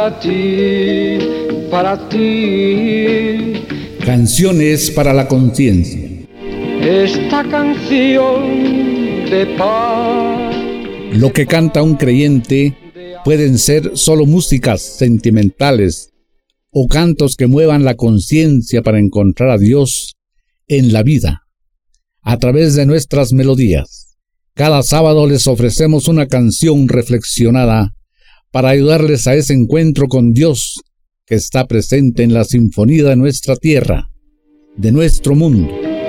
para ti, para ti. Canciones para la conciencia. Esta canción de paz. Lo que canta un creyente pueden ser solo músicas sentimentales o cantos que muevan la conciencia para encontrar a Dios en la vida a través de nuestras melodías. Cada sábado les ofrecemos una canción reflexionada para ayudarles a ese encuentro con Dios que está presente en la sinfonía de nuestra tierra, de nuestro mundo.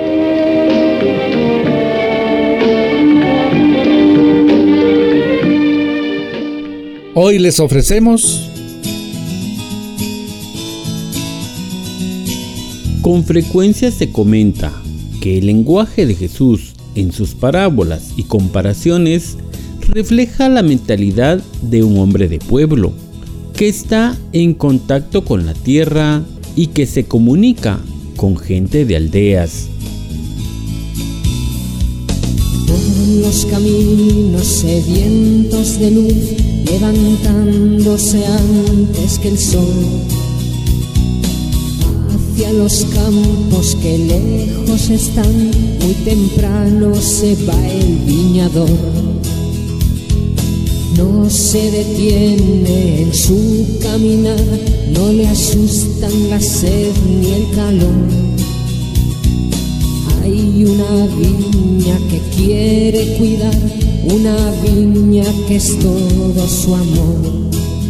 Hoy les ofrecemos Con frecuencia se comenta que el lenguaje de Jesús en sus parábolas y comparaciones refleja la mentalidad de un hombre de pueblo que está en contacto con la tierra y que se comunica con gente de aldeas. Por los caminos sedientos de luz, levantándose antes que el sol, hacia los campos que lejos están, muy temprano se va el viñador. No se detiene en su caminar, no le asustan la sed ni el calor. Hay una viña que quiere cuidar, una viña que es todo su amor.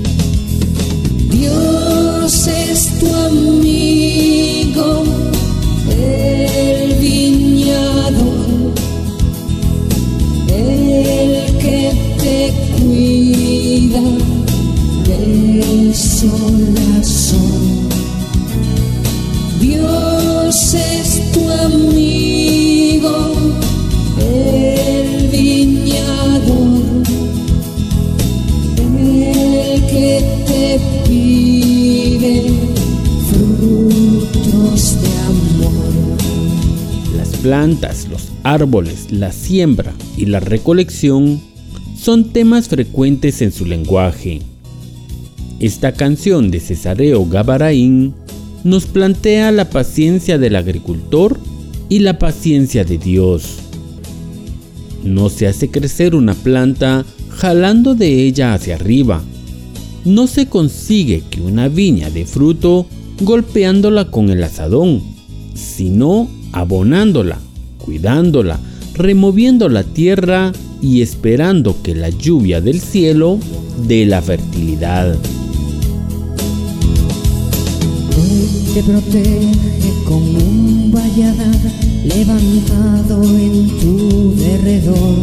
Dios es tu amigo, el viñador, el que te cuida del sol a sol. Dios es tu amigo, el viñador, el que te pide frutos de amor. Las plantas, los árboles, la siembra y la recolección son temas frecuentes en su lenguaje. Esta canción de Cesareo Gavarain nos plantea la paciencia del agricultor y la paciencia de Dios. No se hace crecer una planta jalando de ella hacia arriba. No se consigue que una viña dé fruto golpeándola con el azadón, sino abonándola, cuidándola, removiendo la tierra y esperando que la lluvia del cielo dé la fertilidad. Él te protege con un valladar levantado en tu derredor.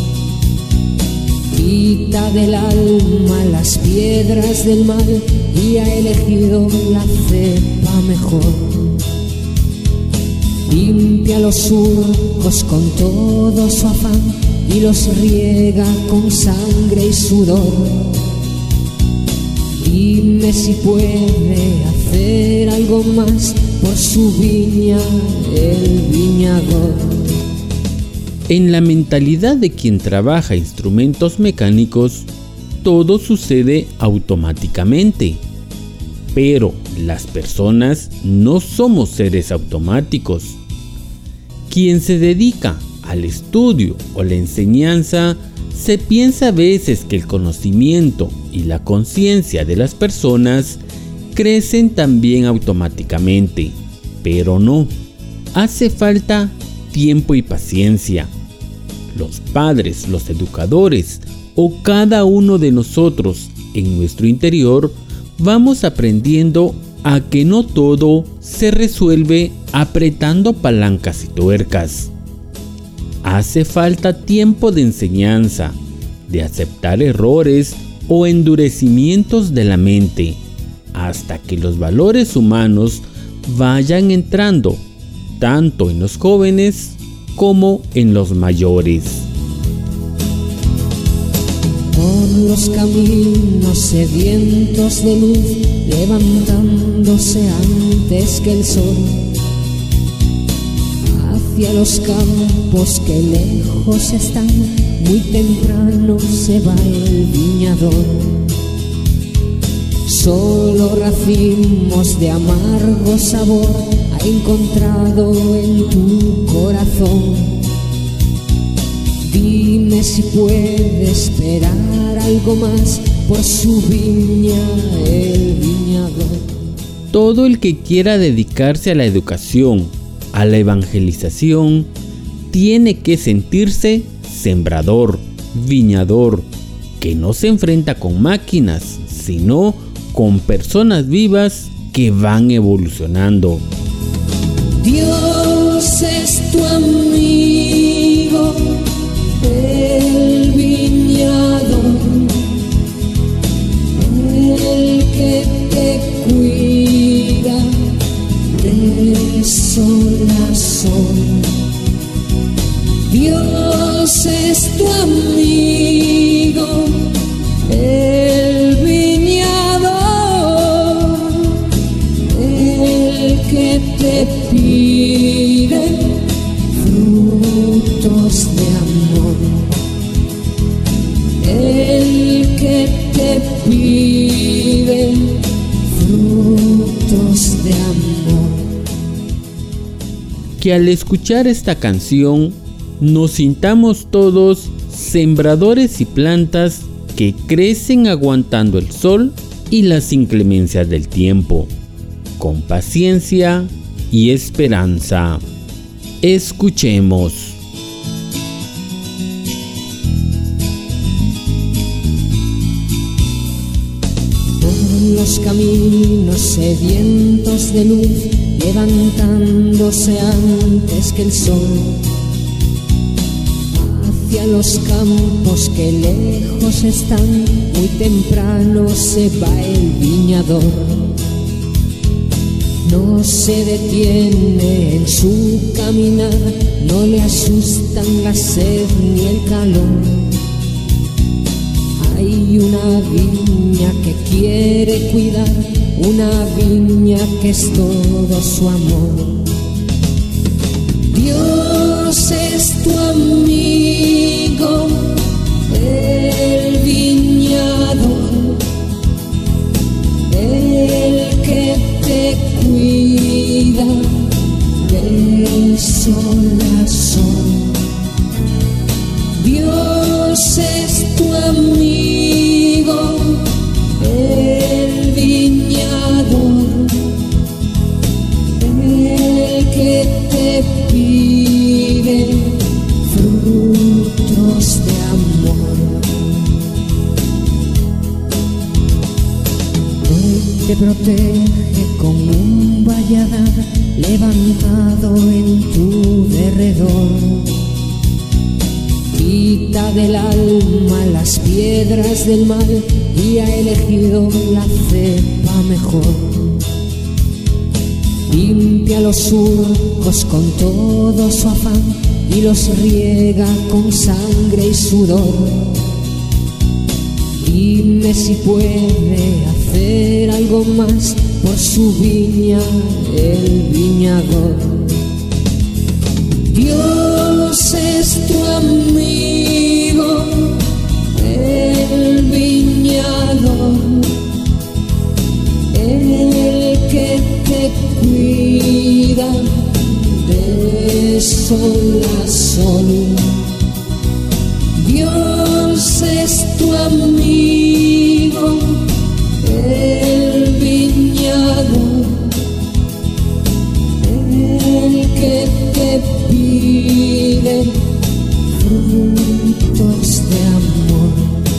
Quita del alma las piedras del mal y ha elegido la cepa mejor. Limpia los surcos con todo su afán y los riega con sangre y sudor. Dime si puede hacer algo más por su viña el viñador. En la mentalidad de quien trabaja instrumentos mecánicos, todo sucede automáticamente. Pero las personas no somos seres automáticos. Quien se dedica al estudio o la enseñanza, se piensa a veces que el conocimiento y la conciencia de las personas crecen también automáticamente, pero no. Hace falta tiempo y paciencia. Los padres, los educadores o cada uno de nosotros en nuestro interior vamos aprendiendo a que no todo se resuelve apretando palancas y tuercas. Hace falta tiempo de enseñanza, de aceptar errores o endurecimientos de la mente, hasta que los valores humanos vayan entrando, tanto en los jóvenes como en los mayores. Por los caminos sedientos de luz, levantándose antes que el sol, hacia los campos que lejos están, muy temprano se va el viñador. solo racimos de amargo sabor ha encontrado en tu corazón. Dime si puede esperar algo más por su viña el viñador. Todo el que quiera dedicarse a la educación, a la evangelización, tiene que sentirse sembrador, viñador, que no se enfrenta con máquinas, sino con personas vivas que van evolucionando. Dios es tu amigo, el viñador, el que te cuida de sol a sol. Dios es tu amigo, el viñador, el que te pide frutos de amor, el que te pide frutos de amor. Que al escuchar esta canción nos sintamos todos sembradores y plantas que crecen aguantando el sol y las inclemencias del tiempo, con paciencia y esperanza. Escuchemos. Por los caminos sedientos de luz, levantándose antes que el sol, hacia los campos que lejos están, muy temprano se va el viñador. No se detiene en su caminar, no le asustan la sed ni el calor. Hay una viña que quiere cuidar, una viña que es todo su amor. Dios es tu amigo, el viñador, el que te cuida de sol a sol. Dios es tu amigo, el viñador, el que te pide frutos de amor. Él te protege con un valladar levantado en tu derredor. Quita del alma las piedras del mal y ha elegido la cepa mejor. Limpia los surcos con todo su afán y los riega con sangre y sudor. Dime si puede hacer algo más por su viña el viñador. Dios es tu amigo, el viñador, el que te cuida de sol a sol. Dios es tu amigo, el viñador, el que te pide frutos de amor.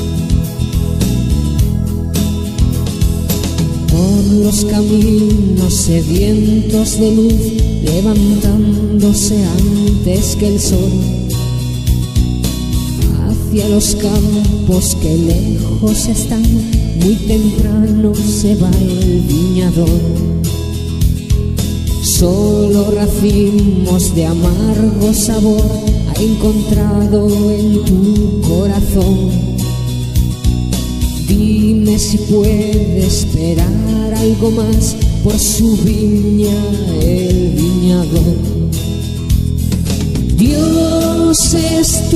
Por los caminos sedientos de luz, levantándose antes que el sol, hacia los campos que lejos están, muy temprano se va el viñador. Solo racimos de amargo sabor ha encontrado en tu corazón. Dime si puede esperar algo más por su viña el viñador. Dios es tu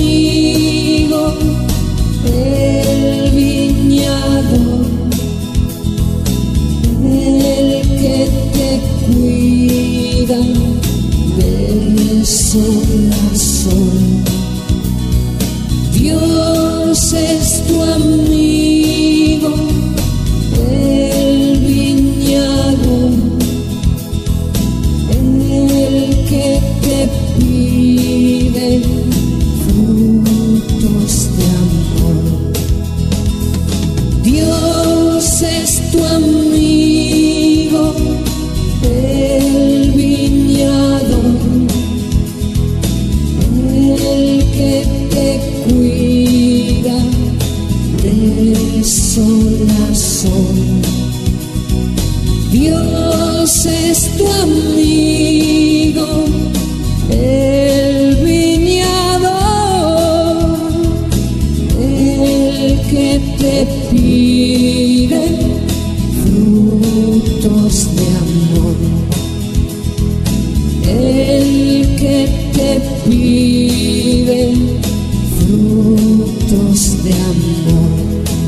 amigo, el viñador, de amor.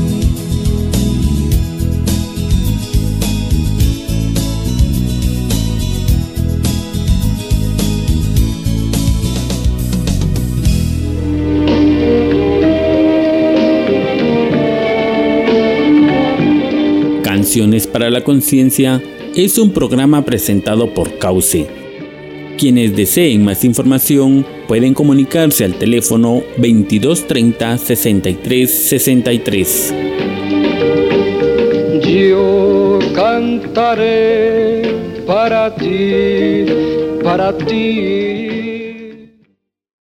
Canciones para la Conciencia es un programa presentado por Cauce. Quienes deseen más información pueden comunicarse al teléfono 2230 63 63. Yo cantaré para ti, para ti.